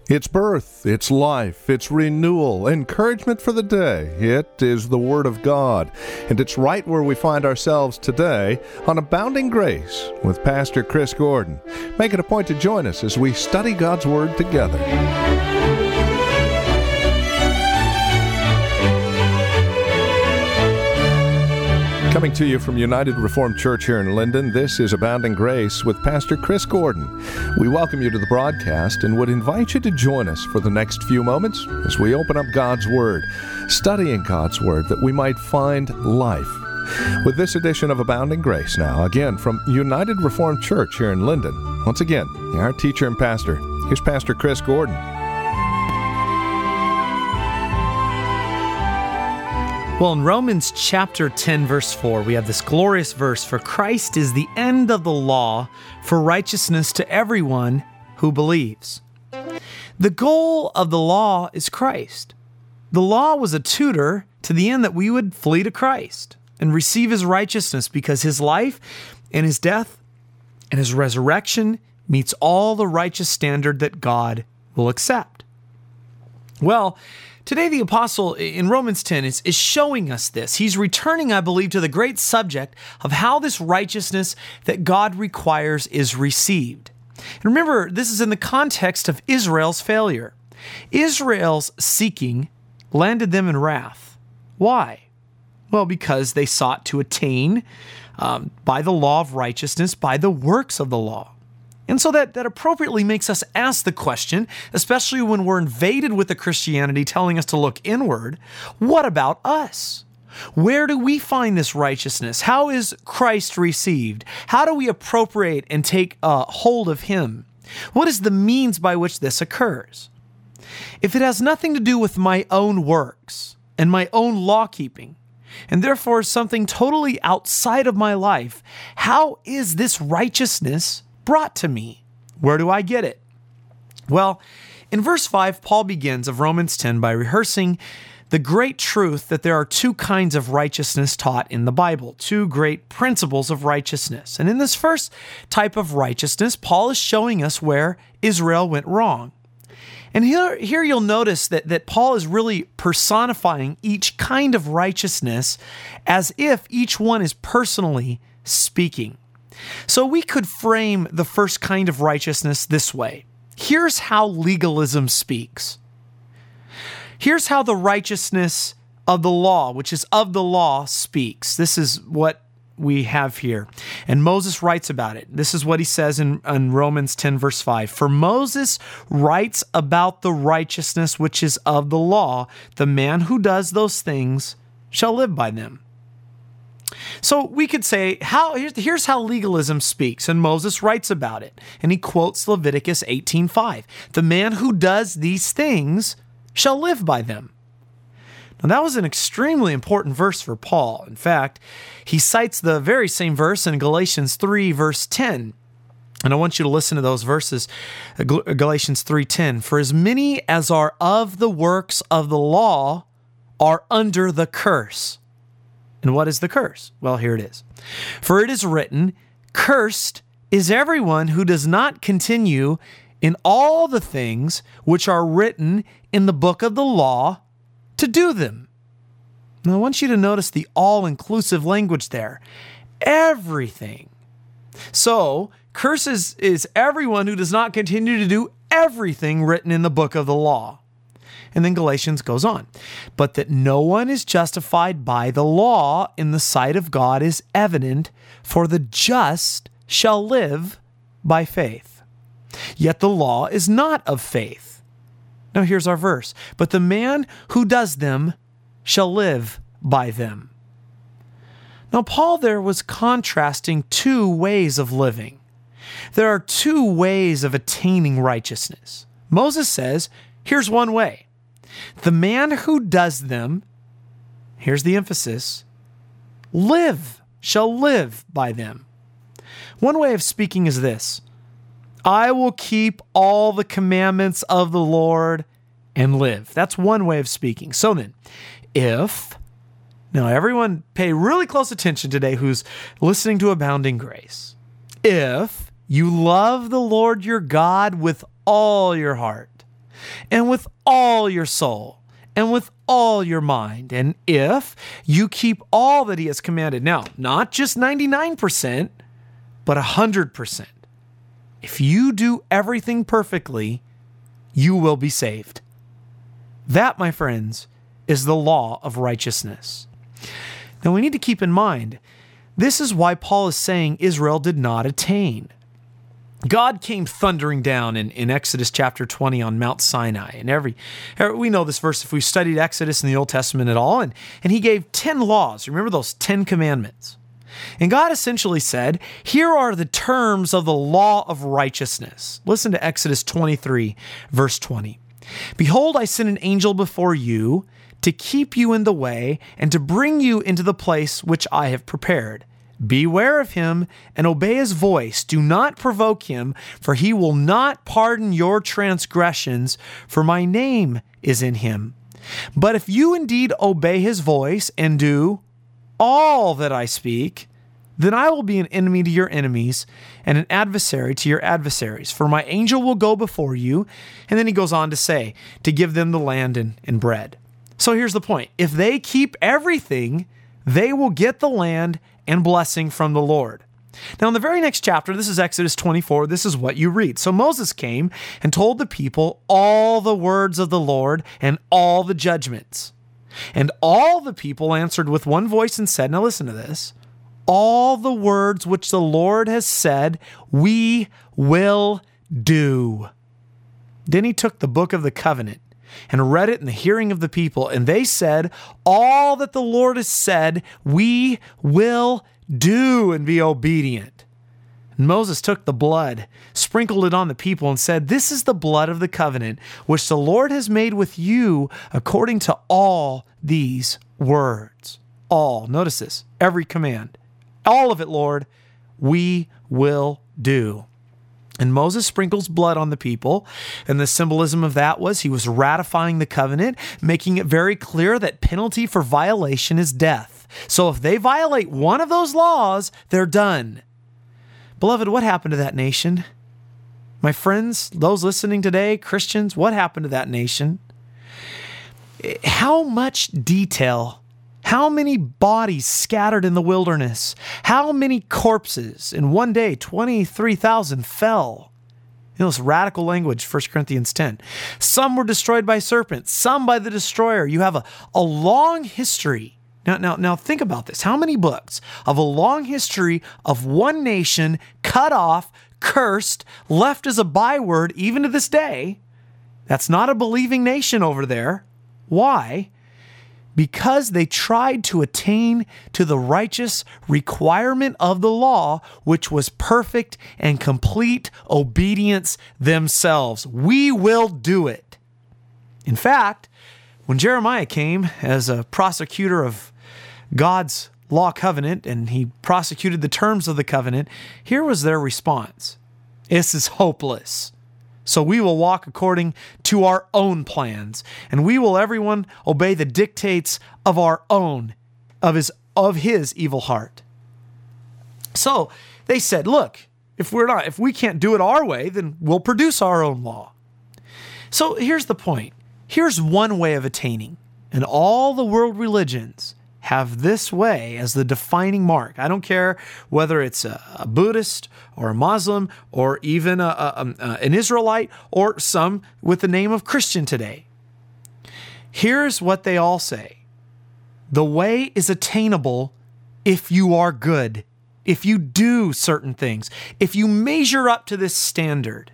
It's birth, it's life, it's renewal, encouragement for the day. It is the Word of God, and it's right where we find ourselves today on Abounding Grace with Pastor Chris Gordon. Make it a point to join us as we study God's Word together. Coming to you from United Reformed Church here in Linden, this is Abounding Grace with Pastor Chris Gordon. We welcome you to the broadcast and would invite you to join us for the next few moments as we open up God's Word, studying God's Word that we might find life. With this edition of Abounding Grace now, again from United Reformed Church here in Linden, once again, our teacher and pastor, here's Pastor Chris Gordon. Well, in Romans chapter 10, verse 4, we have this glorious verse, "For Christ is the end of the law for righteousness to everyone who believes." The goal of the law is Christ. The law was a tutor to the end that we would flee to Christ and receive His righteousness because His life and His death and His resurrection meets all the righteous standard that God will accept. Well, today, the apostle in Romans 10 is showing us this. He's returning, I believe, to the great subject of how this righteousness that God requires is received. And remember, this is in the context of Israel's failure. Israel's seeking landed them in wrath. Why? Well, because they sought to attain by the law of righteousness, by the works of the law. And so that appropriately makes us ask the question, especially when we're invaded with a Christianity telling us to look inward, what about us? Where do we find this righteousness? How is Christ received? How do we appropriate and take hold of Him? What is the means by which this occurs? If it has nothing to do with my own works and my own law keeping, and therefore something totally outside of my life, how is this righteousness brought to me? Where do I get it? Well, in verse 5, Paul begins of Romans 10 by rehearsing the great truth that there are two kinds of righteousness taught in the Bible, two great principles of righteousness. And in this first type of righteousness, Paul is showing us where Israel went wrong. And here you'll notice that Paul is really personifying each kind of righteousness as if each one is personally speaking. So we could frame the first kind of righteousness this way. Here's how legalism speaks. Here's how the righteousness of the law, which is of the law, speaks. This is what we have here. And Moses writes about it. This is what he says in Romans 10, verse 5. "For Moses writes about the righteousness which is of the law. The man who does those things shall live by them." So we could say, here's how legalism speaks, and Moses writes about it, and he quotes Leviticus 18:5. "The man who does these things shall live by them." Now that was an extremely important verse for Paul. In fact, he cites the very same verse in Galatians 3, verse 10. And I want you to listen to those verses, Galatians 3:10. "For as many as are of the works of the law are under the curse." And what is the curse? Well, here it is. "For it is written, cursed is everyone who does not continue in all the things which are written in the book of the law to do them." Now, I want you to notice the all-inclusive language there. Everything. So, curses is everyone who does not continue to do everything written in the book of the law. And then Galatians goes on, "But that no one is justified by the law in the sight of God is evident, for the just shall live by faith. Yet the law is not of faith." Now here's our verse. "But the man who does them shall live by them." Now Paul there was contrasting two ways of living. There are two ways of attaining righteousness. Moses says, here's one way. The man who does them, here's the emphasis, shall live by them. One way of speaking is this: I will keep all the commandments of the Lord and live. That's one way of speaking. So then, now everyone pay really close attention today who's listening to Abounding Grace. If you love the Lord your God with all your heart, and with all your soul, and with all your mind. And if you keep all that he has commanded, now, not just 99%, but 100%. If you do everything perfectly, you will be saved. That, my friends, is the law of righteousness. Now, we need to keep in mind, this is why Paul is saying Israel did not attain. God came thundering down in Exodus chapter 20 on Mount Sinai. And we know this verse if we've studied Exodus in the Old Testament at all. And he gave 10 laws. Remember those 10 commandments? And God essentially said, here are the terms of the law of righteousness. Listen to Exodus 23, verse 20. Behold, I send an angel before you to keep you in the way and to bring you into the place which I have prepared. Beware of him and obey his voice. Do not provoke him, for he will not pardon your transgressions, for my name is in him. But if you indeed obey his voice and do all that I speak, then I will be an enemy to your enemies and an adversary to your adversaries. For my angel will go before you. And then he goes on to say, to give them the land and bread. So here's the point. If they keep everything, they will get the land and blessing from the Lord. Now, in the very next chapter, this is Exodus 24, this is what you read. So Moses came and told the people all the words of the Lord and all the judgments. And all the people answered with one voice and said, now listen to this, all the words which the Lord has said, we will do. Then he took the book of the covenant and read it in the hearing of the people. And they said, all that the Lord has said, we will do and be obedient. And Moses took the blood, sprinkled it on the people, and said, this is the blood of the covenant, which the Lord has made with you according to all these words. All, notice this, every command, all of it, Lord, we will do. And Moses sprinkles blood on the people, and the symbolism of that was he was ratifying the covenant, making it very clear that penalty for violation is death. So if they violate one of those laws, they're done. Beloved, what happened to that nation? My friends, those listening today, Christians, what happened to that nation? How much detail, how many bodies scattered in the wilderness, how many corpses in one day, 23,000 fell. You know, this radical language, 1 Corinthians 10. Some were destroyed by serpents, some by the destroyer. You have a long history. Now think about this. How many books of a long history of one nation cut off, cursed, left as a byword even to this day? That's not a believing nation over there. Why? Because they tried to attain to the righteous requirement of the law, which was perfect and complete obedience themselves. We will do it. In fact, when Jeremiah came as a prosecutor of God's law covenant and he prosecuted the terms of the covenant, here was their response. This is hopeless. So we will walk according to our own plans, and we will everyone obey the dictates of our own, of his evil heart. So they said, look, if we can't do it our way, then we'll produce our own law. So here's the point. Here's one way of attaining, and all the world religions have this way as the defining mark. I don't care whether it's a Buddhist or a Muslim or even an Israelite or some with the name of Christian today. Here's what they all say. The way is attainable if you are good, if you do certain things, if you measure up to this standard.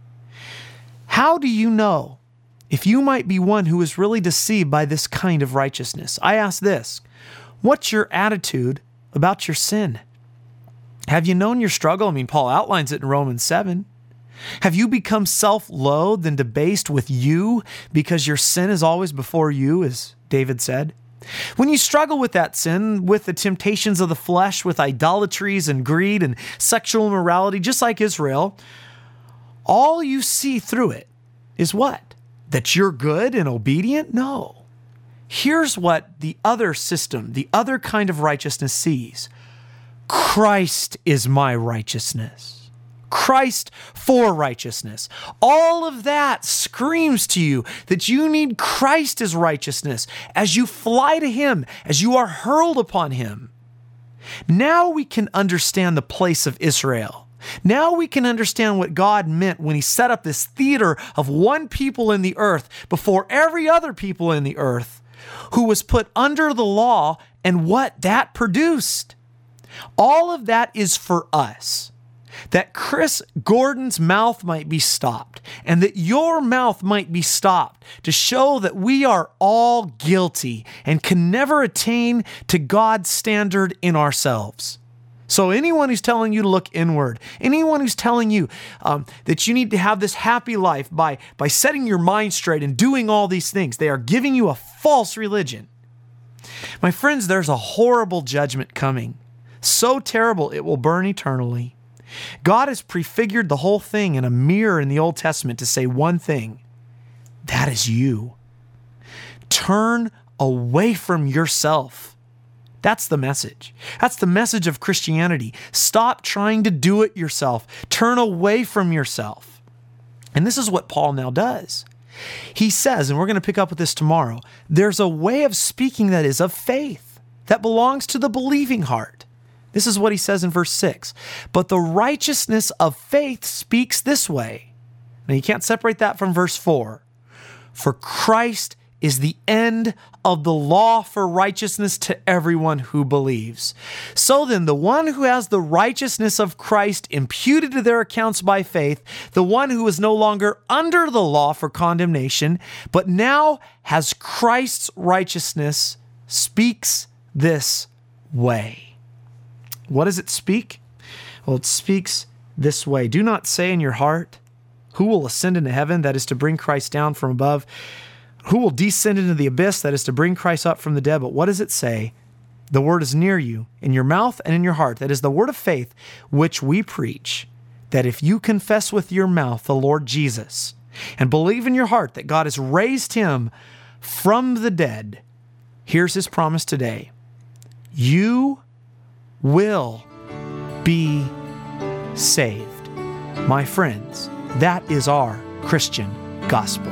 How do you know if you might be one who is really deceived by this kind of righteousness? I ask this. What's your attitude about your sin? Have you known your struggle? I mean, Paul outlines it in Romans 7. Have you become self-loathed and debased with you because your sin is always before you, as David said? When you struggle with that sin, with the temptations of the flesh, with idolatries and greed and sexual immorality, just like Israel, all you see through it is what? That you're good and obedient? No. Here's what the other system, the other kind of righteousness sees. Christ is my righteousness. Christ for righteousness. All of that screams to you that you need Christ as righteousness as you fly to Him, as you are hurled upon Him. Now we can understand the place of Israel. Now we can understand what God meant when He set up this theater of one people in the earth before every other people in the earth who was put under the law and what that produced. All of that is for us. That Chris Gordon's mouth might be stopped and that your mouth might be stopped to show that we are all guilty and can never attain to God's standard in ourselves. So anyone who's telling you to look inward, anyone who's telling you that you need to have this happy life by setting your mind straight and doing all these things, they are giving you a false religion. My friends, there's a horrible judgment coming. So terrible it will burn eternally. God has prefigured the whole thing in a mirror in the Old Testament to say one thing. That is you. Turn away from yourself. That's the message. That's the message of Christianity. Stop trying to do it yourself. Turn away from yourself. And this is what Paul now does. He says, and we're going to pick up with this tomorrow, there's a way of speaking that is of faith, that belongs to the believing heart. This is what he says in verse 6. But the righteousness of faith speaks this way. Now you can't separate that from verse 4. For Christ is the end of the law for righteousness to everyone who believes. So then, the one who has the righteousness of Christ imputed to their accounts by faith, the one who is no longer under the law for condemnation, but now has Christ's righteousness, speaks this way. What does it speak? Well, it speaks this way. Do not say in your heart, who will ascend into heaven, that is to bring Christ down from above? Who will descend into the abyss, that is to bring Christ up from the dead? But what does it say? The word is near you, in your mouth and in your heart. That is the word of faith, which we preach, that if you confess with your mouth the Lord Jesus and believe in your heart that God has raised him from the dead, here's his promise today. You will be saved. My friends, that is our Christian gospel.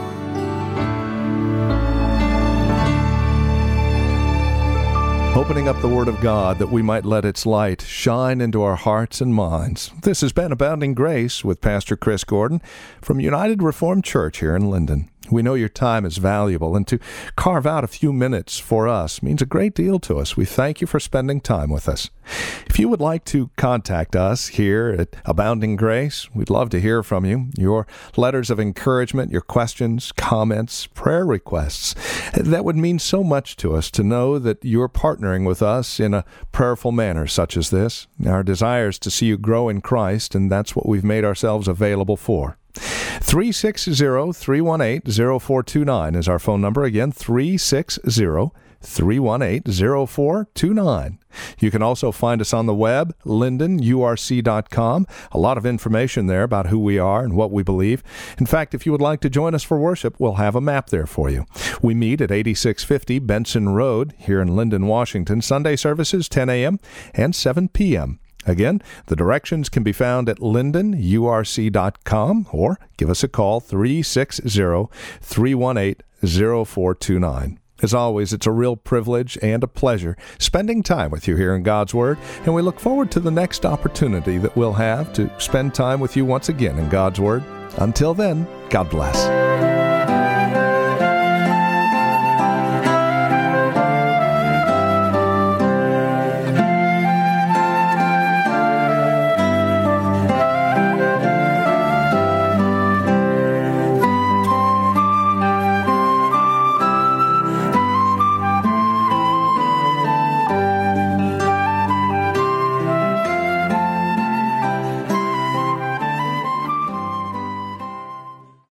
Opening up the Word of God that we might let its light shine into our hearts and minds. This has been Abounding Grace with Pastor Chris Gordon from United Reformed Church here in Linden. We know your time is valuable, and to carve out a few minutes for us means a great deal to us. We thank you for spending time with us. If you would like to contact us here at Abounding Grace, we'd love to hear from you. Your letters of encouragement, your questions, comments, prayer requests. That would mean so much to us to know that you're partnering with us in a prayerful manner such as this. Our desire is to see you grow in Christ, and that's what we've made ourselves available for. 360-318-0429 is our phone number. Again, 360-318-0429. You can also find us on the web, lindenurc.com. A lot of information there about who we are and what we believe. In fact, if you would like to join us for worship, we'll have a map there for you. We meet at 8650 Benson Road here in Linden, Washington. Sunday services 10 a.m. and 7 p.m. Again, the directions can be found at lindenurc.com or give us a call, 360-318-0429. As always, it's a real privilege and a pleasure spending time with you here in God's Word, and we look forward to the next opportunity that we'll have to spend time with you once again in God's Word. Until then, God bless.